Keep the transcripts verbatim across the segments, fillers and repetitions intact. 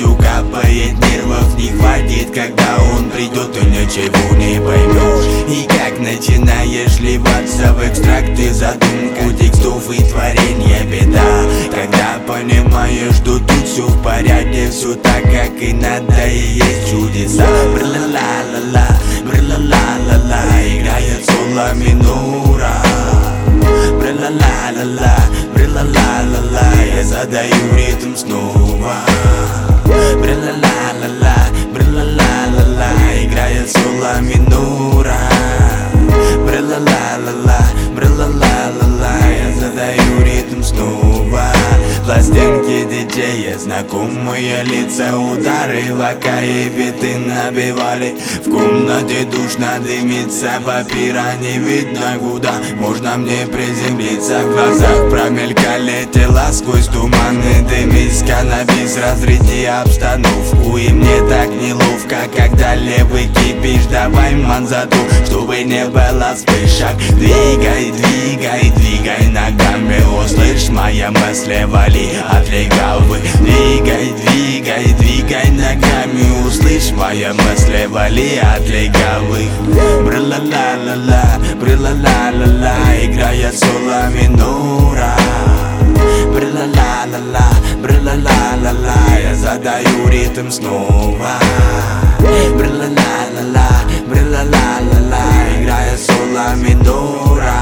вовсю капает, нервов не хватит, когда он придет, ты ничего не поймешь. И как начинаешь ливаться в экстракты, задумку текстов и творения беда. Когда понимаешь, что тут все в порядке, все так, как и надо, и есть чудеса. Бр-ла-ла-ла-ла, бр-ла-ла-ла-ла, играет соло минора. Бр-ла-ла-ла-ла, бр-ла-ла-ла-ла, я задаю ритм снова. Бр-ла-ла-ла-ла, бр-ла-ла-ла-ла, играет соло минора. Бр-ла-ла-ла-ла, бр-ла-ла-ла-ла, я задаю ритм снова. Пластинки диджея, знакомые лица, удары лака и биты набивали. В комнате душно дымится, папира не видно куда можно мне приземлиться. В глазах промелькали тела сквозь туманы, дым из каннабис, разряди обстановку. И мне так неловко, когда левый кипиш, давай манзату, чтобы не было вспышек. Двигай, двигай, двигай ногами, услышь, моя мысль вали от легавы. Двигай, двигай, двигай ногами, услышь, моя мысль вали от легавых. Бр-ла-ла-ла-ла, бр-ла-ла-ла-ла, играет соло минора. Бр-ла-ла-ла-ла, бр-ла-ла-ла-ла, я задаю ритм снова. Бр-ла-ла-ла-ла, бр-ла-ла-ла-ла, играет соло минора.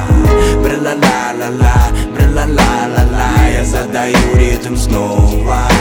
Бр-ла-ла-ла-ла, бр-ла-ла-ла-ла, я задаю ритм снова.